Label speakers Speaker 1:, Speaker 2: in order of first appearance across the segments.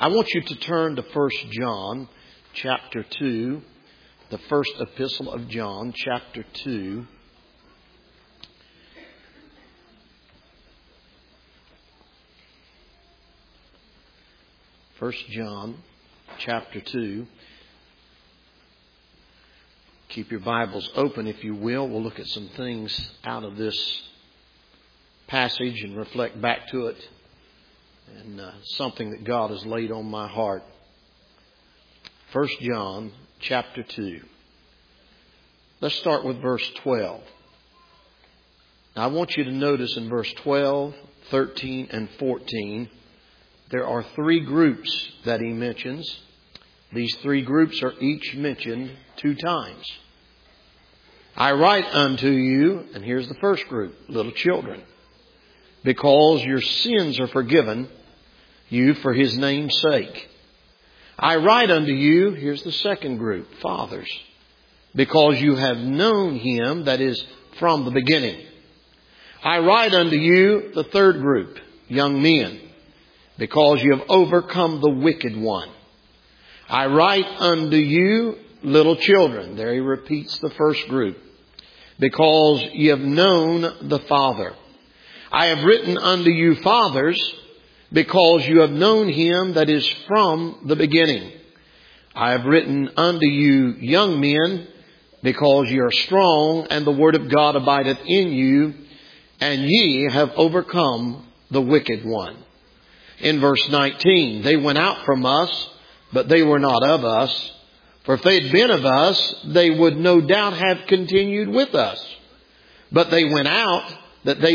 Speaker 1: I want you to turn to 1 John chapter 2, the first epistle of John, chapter 2. First John chapter 2. Keep your Bibles open, if you will. We'll look at some things out of this passage and reflect back to it. And something that God has laid on my heart. 1 John chapter 2. Let's start with verse 12. Now, I want you to notice in verse 12, 13, and 14, there are three groups that he mentions. These three groups are each mentioned 2 times. I write unto you, and here's the first group, little children, because your sins are forgiven you for His name's sake. I write unto you, here's the second group, fathers, because you have known Him that is from the beginning. I write unto you, the third group, young men, because you have overcome the wicked one. I write unto you, little children. There he repeats the first group. Because you have known the Father. I have written unto you, fathers, because you have known Him that is from the beginning. I have written unto you, young men, because ye are strong, and the word of God abideth in you, and ye have overcome the wicked one. In verse 19, they went out from us, but they were not of us. For if they had been of us, they would no doubt have continued with us. But they went out that they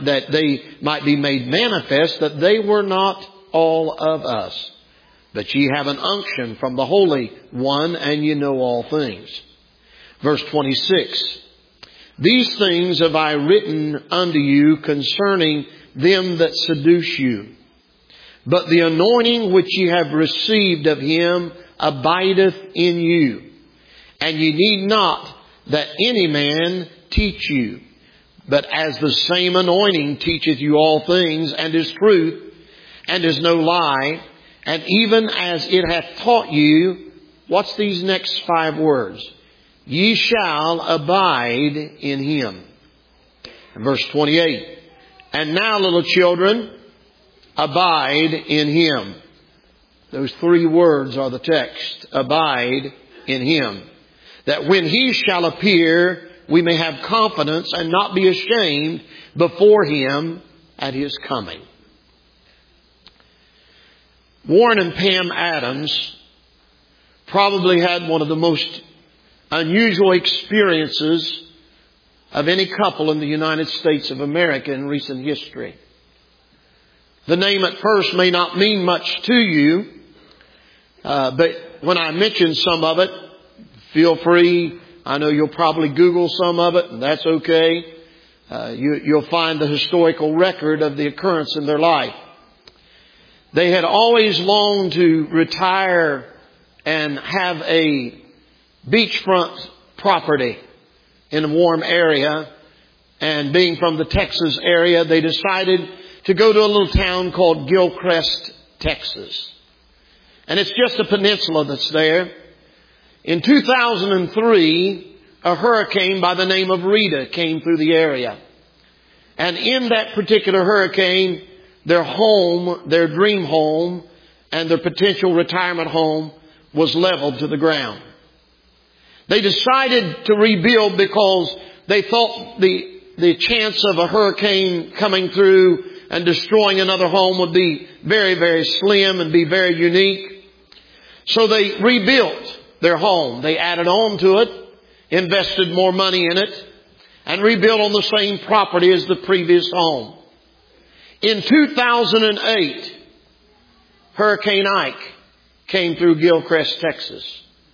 Speaker 1: might be made manifest that they were not all of us. But ye have an unction from the Holy One, and ye know all things. Verse 26. These things have I written unto you concerning them that seduce you. But the anointing which ye have received of Him abideth in you. And ye need not that any man teach you. But as the same anointing teacheth you all things, and is truth, and is no lie, and even as it hath taught you, what's these next 5 words? Ye shall abide in Him. And verse 28. And now, little children, abide in Him. Those 3 words are the text. Abide in Him. That when He shall appear, we may have confidence and not be ashamed before Him at His coming. Warren and Pam Adams probably had one of the most unusual experiences of any couple in the United States of America in recent history. The name at first may not mean much to you, but when I mention some of it, feel free. I know you'll probably Google some of it, and that's okay. You'll find the historical record of the occurrence in their life. They had always longed to retire and have a beachfront property in a warm area. And being from the Texas area, they decided to go to a little town called Gilcrest, Texas. And it's just a peninsula that's there. In 2003, a hurricane by the name of Rita came through the area. And in that particular hurricane, their home, their dream home, and their potential retirement home was leveled to the ground. They decided to rebuild because they thought the chance of a hurricane coming through and destroying another home would be very, very slim and be very unique. So they rebuilt their home. They added on to it, invested more money in it, and rebuilt on the same property as the previous home. In 2008, Hurricane Ike came through Gilcrest, Texas.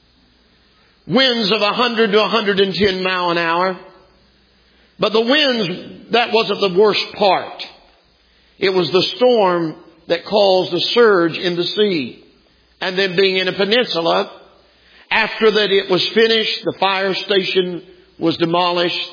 Speaker 1: Winds of 100 to 110 mile an hour. But the winds, that wasn't the worst part. It was the storm that caused a surge in the sea. And then being in a peninsula, after that it was finished, the fire station was demolished.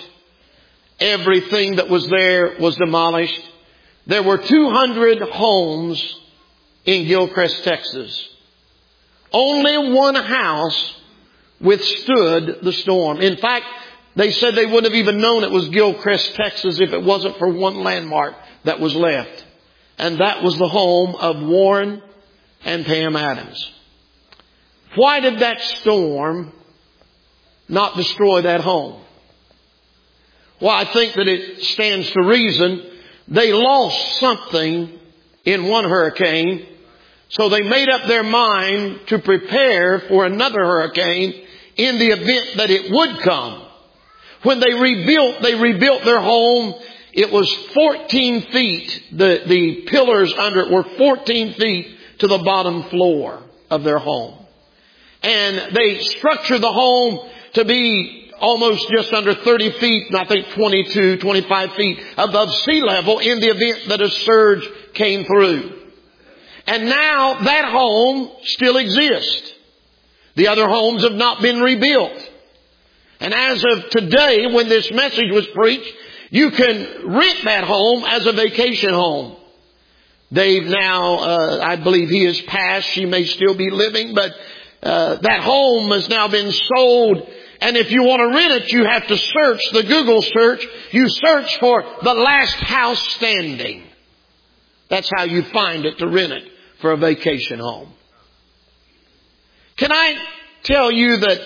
Speaker 1: Everything that was there was demolished. There were 200 homes in Gilchrist, Texas. Only one house withstood the storm. In fact, they said they wouldn't have even known it was Gilchrist, Texas if it wasn't for one landmark that was left. And that was the home of Warren and Pam Adams. Why did that storm not destroy that home? Well, I think that it stands to reason. They lost something in one hurricane, so they made up their mind to prepare for another hurricane in the event that it would come. When they rebuilt their home. It was 14 feet. The pillars under it were 14 feet to the bottom floor of their home. And they structured the home to be almost just under 30 feet, and I think 22, 25 feet above sea level in the event that a surge came through. And now that home still exists. The other homes have not been rebuilt. And as of today, when this message was preached, you can rent that home as a vacation home. Dave now, I believe he has passed. She may still be living, but that home has now been sold. And if you want to rent it, you have to search the Google search. You search for the last house standing. That's how you find it to rent it for a vacation home. Can I tell you that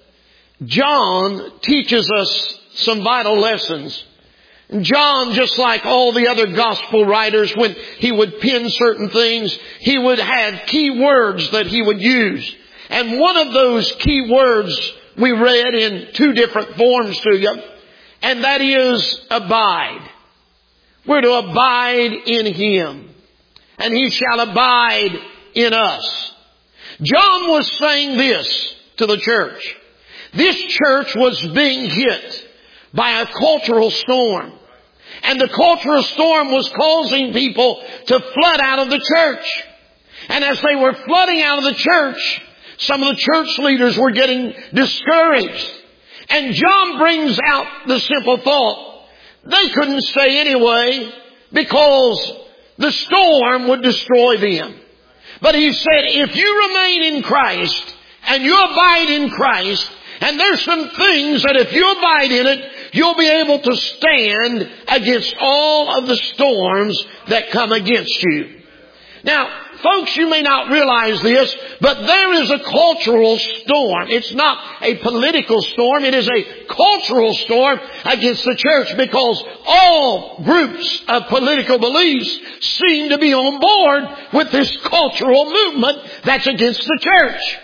Speaker 1: John teaches us some vital lessons? John, just like all the other gospel writers, when he would pen certain things, he would have key words that he would use. And one of those key words we read in two different forms to you, and that is abide. We're to abide in Him, and He shall abide in us. John was saying this to the church. This church was being hit by a cultural storm. And the cultural storm was causing people to flood out of the church. And as they were flooding out of the church, some of the church leaders were getting discouraged. And John brings out the simple thought. They couldn't stay anyway because the storm would destroy them. But he said, if you remain in Christ and you abide in Christ, and there's some things that if you abide in it, you'll be able to stand against all of the storms that come against you. Now, folks, you may not realize this, but there is a cultural storm. It's not a political storm. It is a cultural storm against the church, because all groups of political beliefs seem to be on board with this cultural movement that's against the church.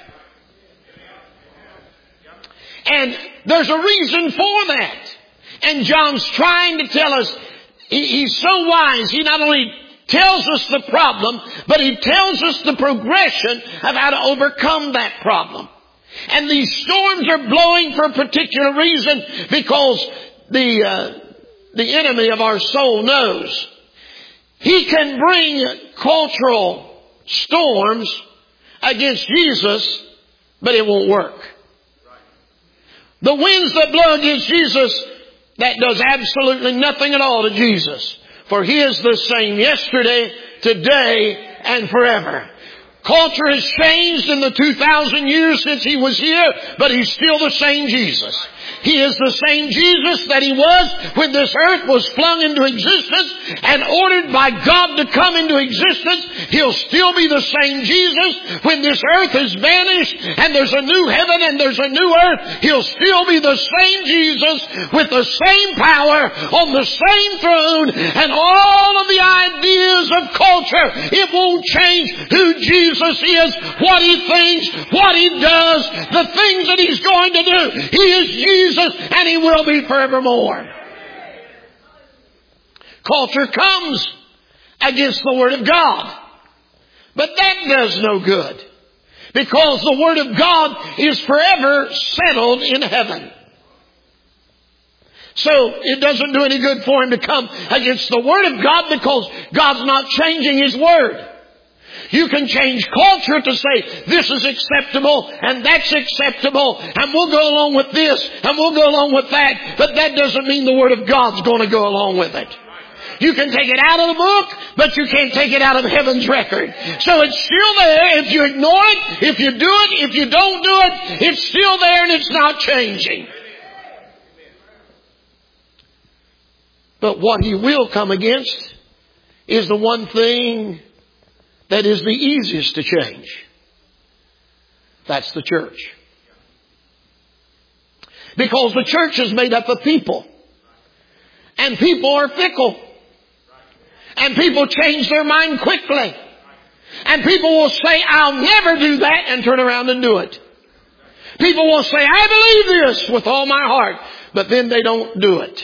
Speaker 1: And there's a reason for that. And John's trying to tell us, he's so wise. He not only tells us the problem, but he tells us the progression of how to overcome that problem. And these storms are blowing for a particular reason, because the enemy of our soul knows he can bring cultural storms against Jesus, but it won't work. The winds that blow against Jesus, that does absolutely nothing at all to Jesus. For He is the same yesterday, today, and forever. Culture has changed in the 2,000 years since He was here, but He's still the same Jesus. He is the same Jesus that He was when this earth was flung into existence and ordered by God to come into existence. He'll still be the same Jesus when this earth is vanished and there's a new heaven and there's a new earth. He'll still be the same Jesus with the same power on the same throne, and all of the ideas of culture, it won't change who Jesus is, what He thinks, what He does, the things that He's going to do. He is Jesus, and He will be forevermore. Culture comes against the Word of God, but that does no good, because the Word of God is forever settled in heaven. So it doesn't do any good for him to come against the Word of God, because God's not changing His Word. You can change culture to say this is acceptable and that's acceptable, and we'll go along with this and we'll go along with that, but that doesn't mean the Word of God's going to go along with it. You can take it out of the book, but you can't take it out of heaven's record. So it's still there. If you ignore it, if you do it, if you don't do it, it's still there and it's not changing. But what He will come against is the one thing that is the easiest to change. That's the church. Because the church is made up of people. And people are fickle. And people change their mind quickly. And people will say, I'll never do that, and turn around and do it. People will say, I believe this with all my heart. But then they don't do it.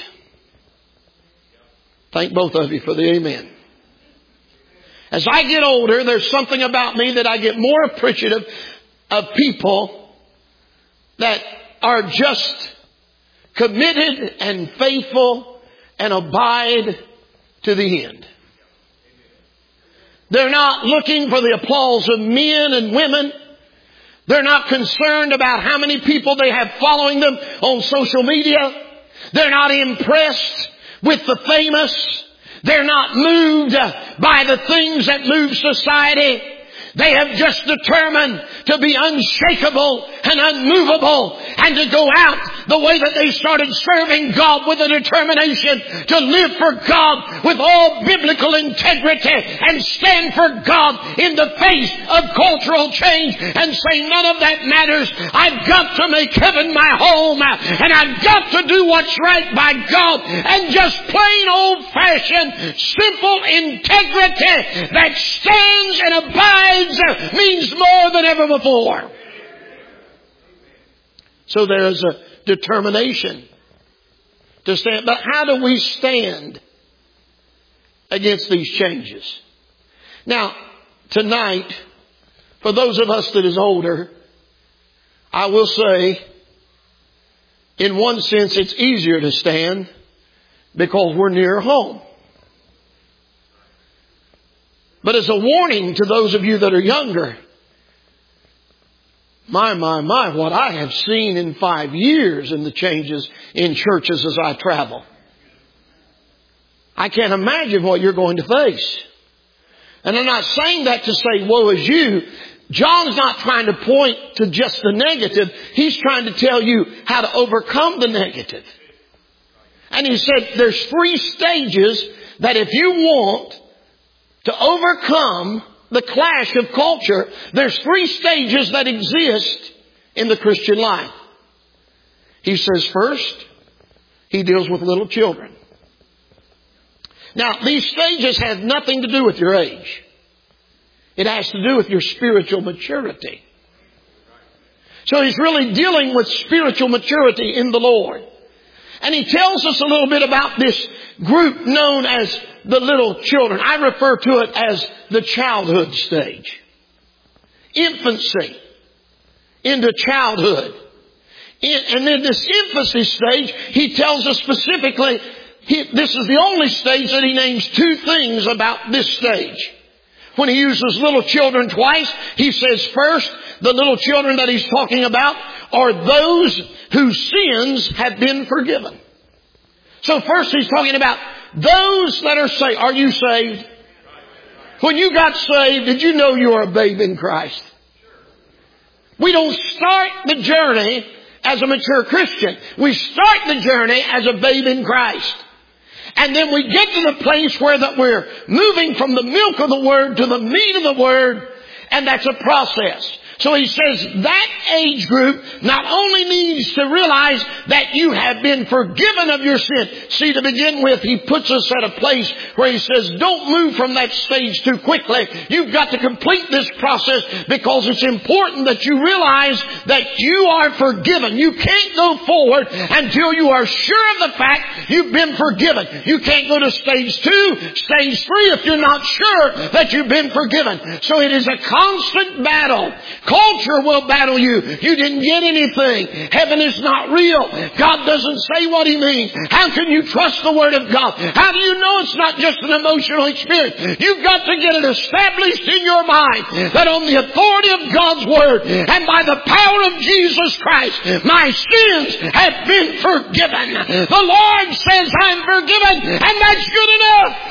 Speaker 1: Thank both of you for the amen. As I get older, there's something about me that I get more appreciative of people that are just committed and faithful and abide to the end. They're not looking for the applause of men and women. They're not concerned about how many people they have following them on social media. They're not impressed with the famous. They're not moved by the things that move society. They have just determined to be unshakable and unmovable and to go out the way that they started serving God, with a determination to live for God with all biblical integrity and stand for God in the face of cultural change and say none of that matters. I've got to make heaven my home and I've got to do what's right by God, and just plain old-fashioned simple integrity that stands and abides means more than ever before. So there is a determination to stand. But how do we stand against these changes? Now, tonight, for those of us that is older, I will say, in one sense, it's easier to stand because we're near home. But as a warning to those of you that are younger, my, what I have seen in 5 years in the changes in churches as I travel. I can't imagine what you're going to face. And I'm not saying that to say, woe is you. John's not trying to point to just the negative. He's trying to tell you how to overcome the negative. And he said there's 3 stages that if you want to overcome the clash of culture, there's 3 stages that exist in the Christian life. He says first, he deals with little children. Now, these stages have nothing to do with your age. It has to do with your spiritual maturity. So he's really dealing with spiritual maturity in the Lord. And he tells us a little bit about this group known as the little children. I refer to it as the childhood stage. Infancy into childhood. And in this infancy stage, he tells us specifically, this is the only stage that he names 2 things about this stage. When he uses little children twice, he says first, the little children that he's talking about are those whose sins have been forgiven. So first he's talking about those that are saved. Are you saved? When you got saved, did you know you are a babe in Christ? We don't start the journey as a mature Christian. We start the journey as a babe in Christ. And then we get to the place where that we're moving from the milk of the Word to the meat of the Word. And that's a process. So he says that age group not only needs to realize that you have been forgiven of your sin. See, to begin with, he puts us at a place where he says, don't move from that stage too quickly. You've got to complete this process because it's important that you realize that you are forgiven. You can't go forward until you are sure of the fact you've been forgiven. You can't go to stage 2, stage 3 if you're not sure that you've been forgiven. So it is a constant battle Culture will battle you. You didn't get anything. Heaven is not real. God doesn't say what He means. How can you trust the Word of God? How do you know it's not just an emotional experience? You've got to get it established in your mind that on the authority of God's Word and by the power of Jesus Christ, my sins have been forgiven. The Lord says I'm forgiven, and that's good enough.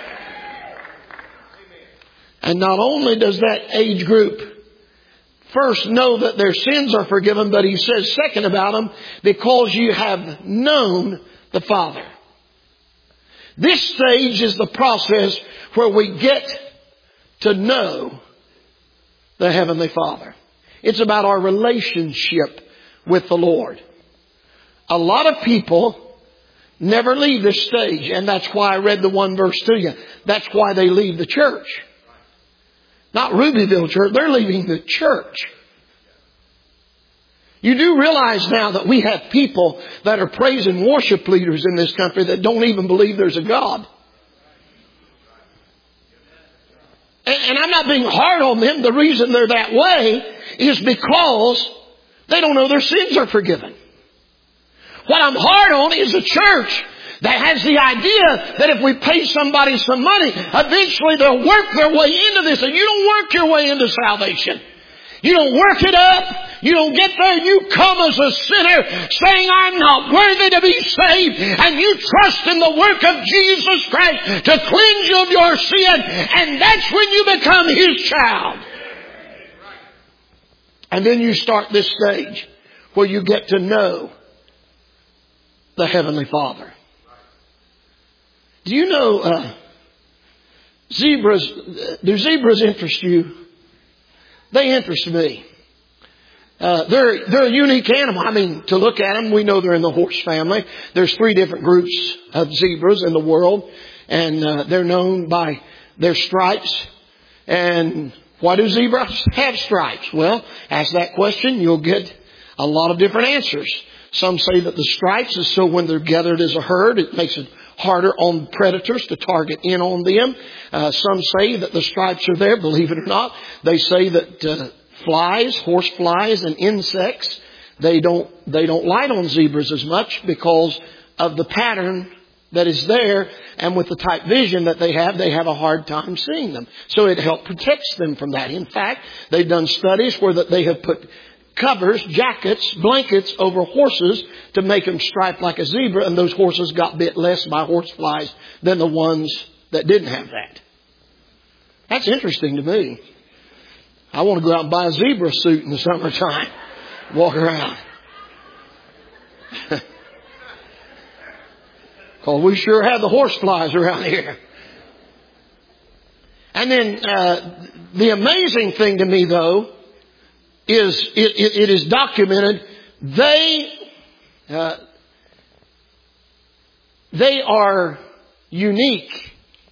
Speaker 1: And not only does that age group first know that their sins are forgiven, but He says second about them, because you have known the Father. This stage is the process where we get to know the Heavenly Father. It's about our relationship with the Lord. A lot of people never leave this stage, and that's why I read the one verse to you. That's why they leave the church. Not Rubyville Church, they're leaving the church. You do realize now that we have people that are praise and worship leaders in this country that don't even believe there's a God. And I'm not being hard on them. The reason they're that way is because they don't know their sins are forgiven. What I'm hard on is a church that has the idea that if we pay somebody some money, eventually they'll work their way into this. And you don't work your way into salvation. You don't work it up. You don't get there. You come as a sinner saying, I'm not worthy to be saved. And you trust in the work of Jesus Christ to cleanse you of your sin. And that's when you become His child. And then you start this stage where you get to know the Heavenly Father. Do you know zebras? Do zebras interest you? They interest me. They're a unique animal. I mean, to look at them, we know they're in the horse family. There's 3 different groups of zebras in the world, and they're known by their stripes. And why do zebras have stripes? Well, ask that question, you'll get a lot of different answers. Some say that the stripes is so when they're gathered as a herd, it makes it harder on predators to target in on them. Some say that the stripes are there, believe it or not. They say that flies, horse flies and insects, they don't light on zebras as much because of the pattern that is there, and with the tight vision that they have a hard time seeing them. So it helps protects them from that. In fact, they've done studies where that they have put covers, jackets, blankets over horses to make them striped like a zebra, and those horses got bit less by horse flies than the ones that didn't have that. That's interesting to me. I want to go out and buy a zebra suit in the summertime. Walk around. Because we sure have the horse flies around here. And then the amazing thing to me, though, is it is documented they are unique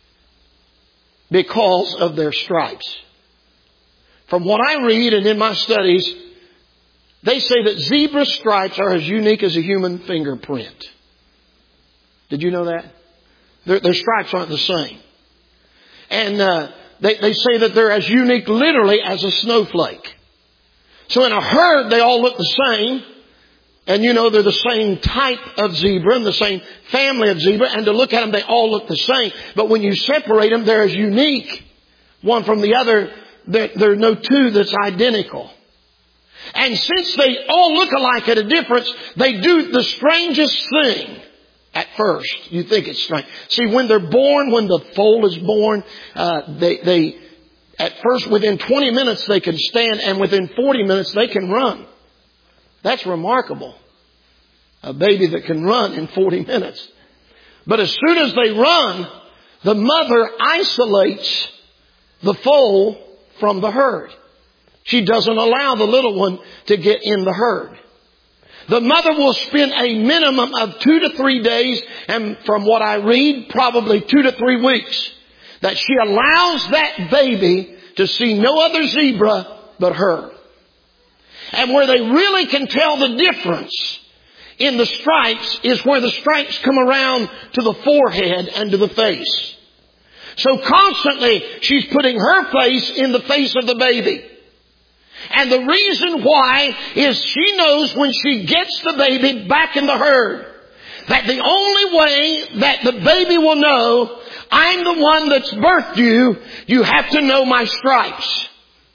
Speaker 1: because of their stripes. From what I read and in my studies, they say that zebra stripes are as unique as a human fingerprint. Did you know that? Their stripes aren't the same. And they say that they're as unique literally as a snowflake. So in a herd, they all look the same. And you know, they're the same type of zebra and the same family of zebra. And to look at them, they all look the same. But when you separate them, they're as unique one from the other. There are no two that's identical. And since they all look alike at a difference, they do the strangest thing at first. You think it's strange. See, when they're born, when the foal is born, they at first, within 20 minutes, they can stand, and within 40 minutes, they can run. That's remarkable. A baby that can run in 40 minutes. But as soon as they run, the mother isolates the foal from the herd. She doesn't allow the little one to get in the herd. The mother will spend a minimum of 2 to 3 days, and from what I read, probably 2 to 3 weeks, that she allows that baby to see no other zebra but her. And where they really can tell the difference in the stripes is where the stripes come around to the forehead and to the face. So constantly she's putting her face in the face of the baby. And the reason why is she knows when she gets the baby back in the herd, that the only way that the baby will know I'm the one that's birthed you, you have to know my stripes.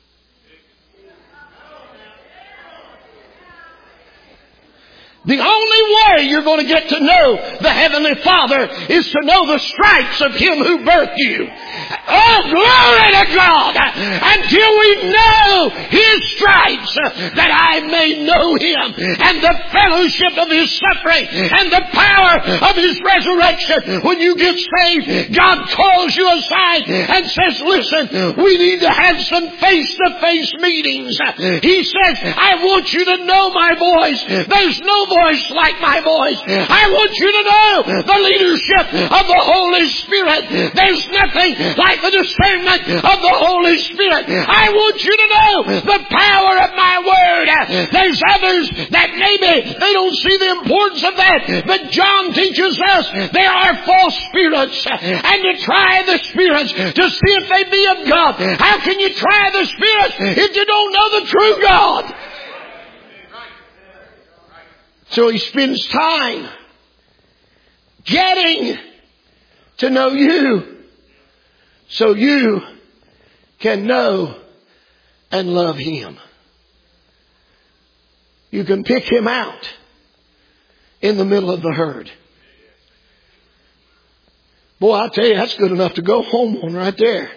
Speaker 1: The only way you're going to get to know the Heavenly Father is to know the stripes of Him who birthed you. Oh, glory to God! Until we know His stripes, that I may know Him and the fellowship of His suffering and the power of His resurrection. When you get saved, God calls you aside and says, listen, we need to have some face-to-face meetings. He says, I want you to know my voice. There's no voice like my voice. I want you to know the leadership of the Holy Spirit. There's nothing like the discernment of the Holy Spirit. I want you to know the power of my word. There's others that maybe they don't see the importance of that, but John teaches us there are false spirits, and to try the spirits to see if they be of God. How can you try the spirits if you don't know the true God? So he spends time getting to know you so you can know and love Him. You can pick Him out in the middle of the herd. Boy, I tell you, that's good enough to go home on right there.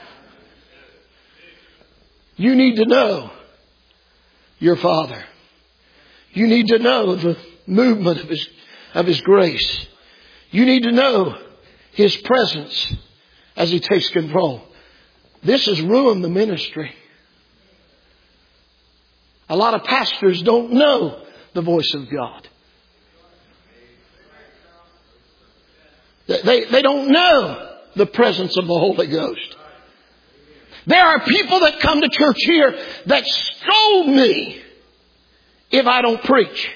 Speaker 1: You need to know your Father. You need to know the movement of His grace. You need to know His presence as He takes control. This has ruined the ministry. A lot of pastors don't know the voice of God. They don't know the presence of the Holy Ghost. There are people that come to church here that scold me if I don't preach.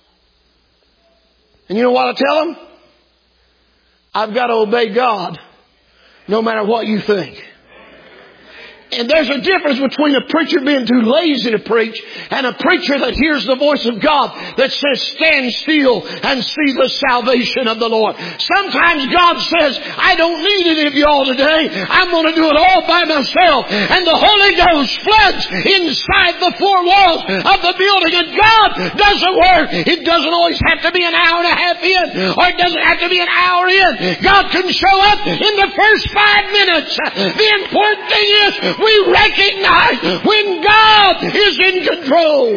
Speaker 1: And you know what I tell them? I've got to obey God no matter what you think. And there's a difference between a preacher being too lazy to preach and a preacher that hears the voice of God that says, stand still and see the salvation of the Lord. Sometimes God says, I don't need any of y'all today. I'm going to do it all by myself. And the Holy Ghost floods inside the four walls of the building. And God doesn't work. It doesn't always have to be an hour and a half in, or it doesn't have to be an hour in. God can show up in the first 5 minutes. The important thing is, we recognize when God is in control.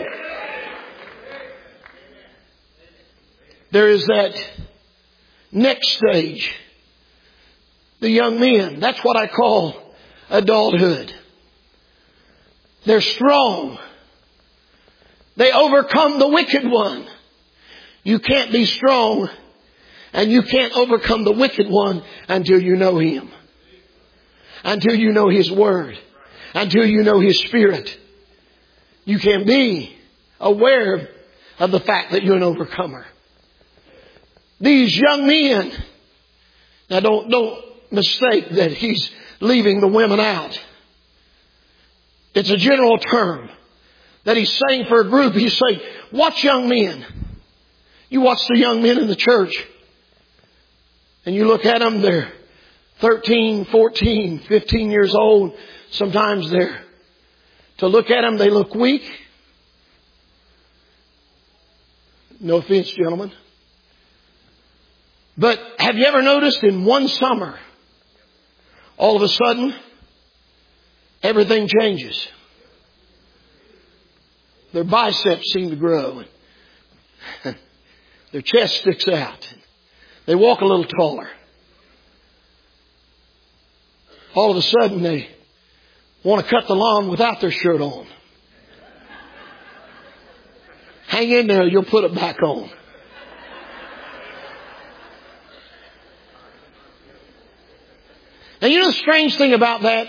Speaker 1: There is that next stage. The young men. That's what I call adulthood. They're strong. They overcome the wicked one. You can't be strong and you can't overcome the wicked one until you know Him. Until you know His Word. Until you know His Spirit. You can be aware of the fact that you're an overcomer. These young men, now don't mistake that he's leaving the women out. It's a general term that he's saying for a group. He's saying, watch young men. You watch the young men in the church and you look at them, they're 13, 14, 15 years old. Sometimes to look at them, they look weak. No offense, gentlemen. But have you ever noticed in one summer, all of a sudden, everything changes? Their biceps seem to grow. Their chest sticks out. They walk a little taller. All of a sudden, they want to cut the lawn without their shirt on. Hang in there, you'll put it back on. And you know the strange thing about that?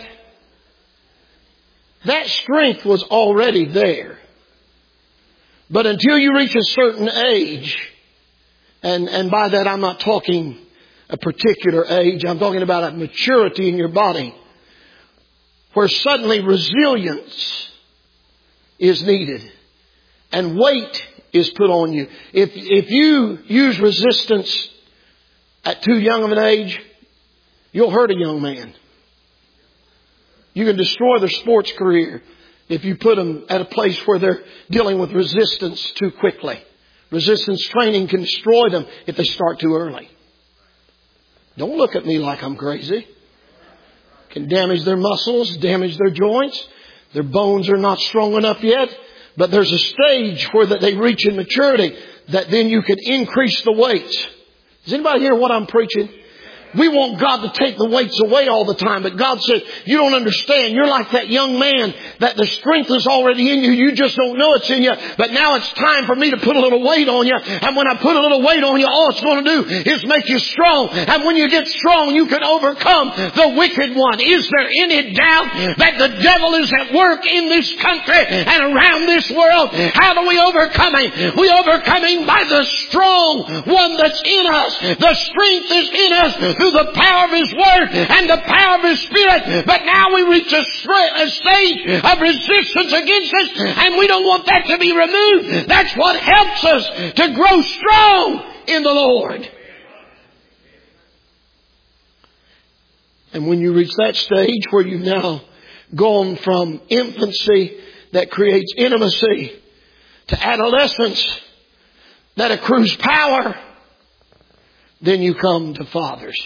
Speaker 1: That strength was already there. But until you reach a certain age, and by that I'm not talking a particular age, I'm talking about a maturity in your body, where suddenly resilience is needed. And weight is put on you. If you use resistance at too young of an age, you'll hurt a young man. You can destroy their sports career if you put them at a place where they're dealing with resistance too quickly. Resistance training can destroy them if they start too early. Don't look at me like I'm crazy. Can damage their muscles, damage their joints. Their bones are not strong enough yet. But there's a stage where they reach in maturity that then you can increase the weights. Does anybody hear what I'm preaching? We want God to take the weights away all the time. But God said, you don't understand. You're like that young man that the strength is already in you. You just don't know it's in you. But now it's time for me to put a little weight on you. And when I put a little weight on you, all it's going to do is make you strong. And when you get strong, you can overcome the wicked one. Is there any doubt that the devil is at work in this country and around this world? How do we overcome him? We overcome him by the strong one that's in us. The strength is in us through the power of His Word and the power of His Spirit. But now we reach a stage of resistance against us, and we don't want that to be removed. That's what helps us to grow strong in the Lord. And when you reach that stage where you've now gone from infancy that creates intimacy to adolescence that accrues power, then you come to fathers.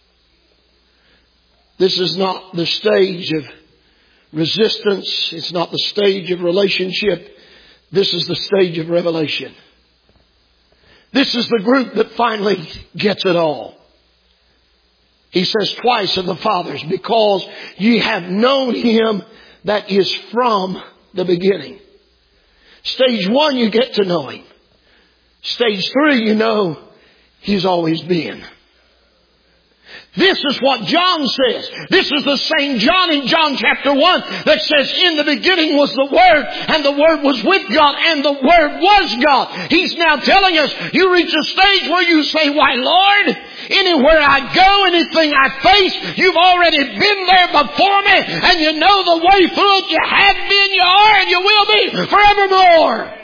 Speaker 1: This is not the stage of resistance. It's not the stage of relationship. This is the stage of revelation. This is the group that finally gets it all. He says twice of the fathers, because ye have known Him that is from the beginning. Stage 1, you get to know Him. Stage 3, you know He's always been. This is what John says. This is the same John in John chapter 1 that says, in the beginning was the Word, and the Word was with God, and the Word was God. He's now telling us, you reach a stage where you say, why Lord, anywhere I go, anything I face, you've already been there before me, and you know the way through it. You have been, you are, and you will be forevermore.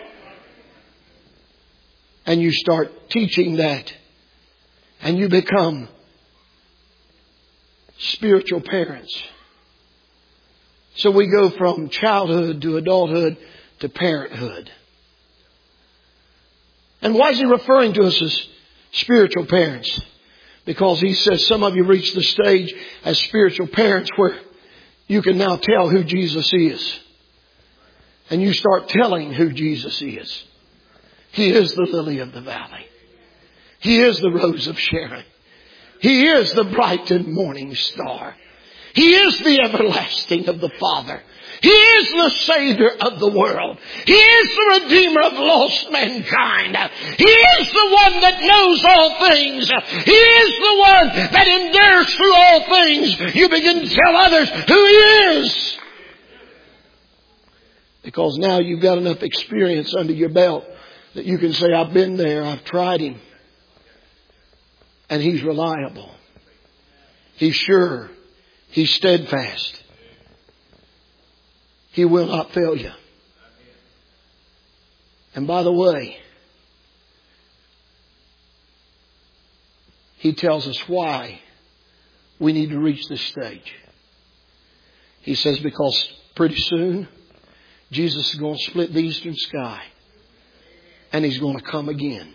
Speaker 1: And you start teaching that. And you become spiritual parents. So we go from childhood to adulthood to parenthood. And why is He referring to us as spiritual parents? Because He says some of you reach the stage as spiritual parents where you can now tell who Jesus is. And you start telling who Jesus is. He is the lily of the valley. He is the rose of Sharon. He is the bright and morning star. He is the everlasting of the Father. He is the Savior of the world. He is the Redeemer of lost mankind. He is the one that knows all things. He is the one that endures through all things. You begin to tell others who He is. Because now you've got enough experience under your belt that you can say, I've been there, I've tried Him. And He's reliable. He's sure. He's steadfast. He will not fail you. And by the way, He tells us why we need to reach this stage. He says because pretty soon Jesus is going to split the eastern sky. And He's going to come again.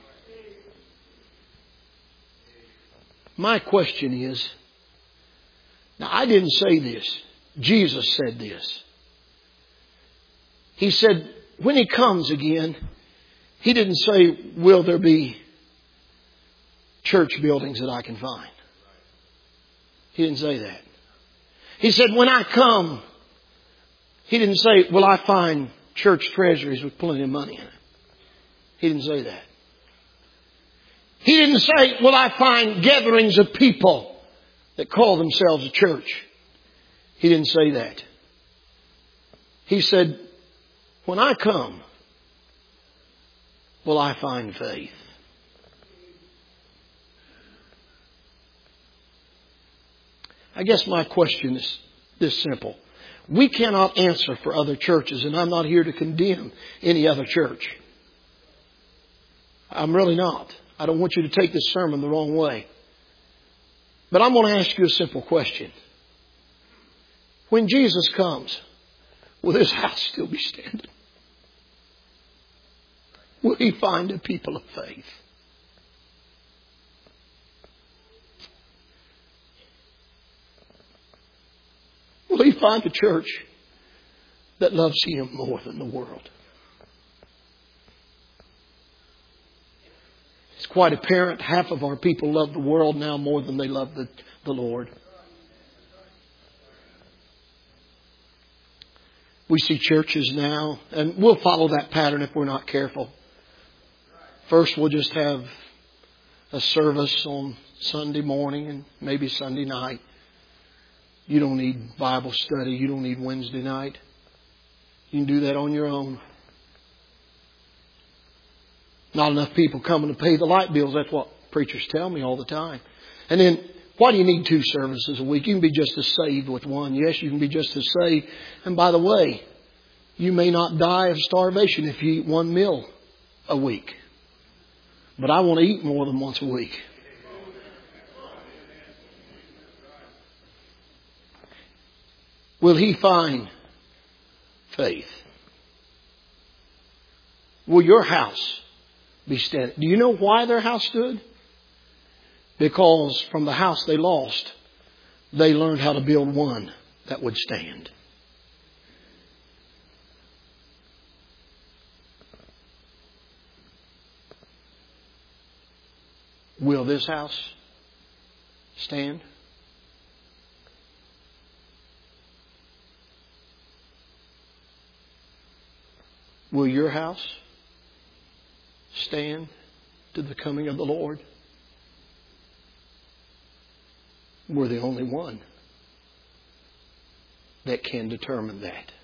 Speaker 1: My question is, now I didn't say this. Jesus said this. He said, when He comes again, He didn't say, will there be church buildings that I can find? He didn't say that. He said, when I come, He didn't say, will I find church treasuries with plenty of money in it? He didn't say that. He didn't say, will I find gatherings of people that call themselves a church? He didn't say that. He said, when I come, will I find faith? I guess my question is this simple. We cannot answer for other churches, and I'm not here to condemn any other church. I'm really not. I don't want you to take this sermon the wrong way. But I'm going to ask you a simple question. When Jesus comes, will this house still be standing? Will He find a people of faith? Will He find a church that loves Him more than the world? It's quite apparent half of our people love the world now more than they love the Lord. We see churches now, and we'll follow that pattern if we're not careful. First, we'll just have a service on Sunday morning and maybe Sunday night. You don't need Bible study. You don't need Wednesday night. You can do that on your own. Not enough people coming to pay the light bills. That's what preachers tell me all the time. And then, why do you need 2 services a week? You can be just as saved with one. Yes, you can be just as saved. And by the way, you may not die of starvation if you eat 1 meal a week. But I want to eat more than once a week. Will He find faith? Will your house be standing? Do you know why their house stood? Because from the house they lost, they learned how to build one that would stand. Will this house stand? Will your house stand to the coming of the Lord? We're the only one that can determine that.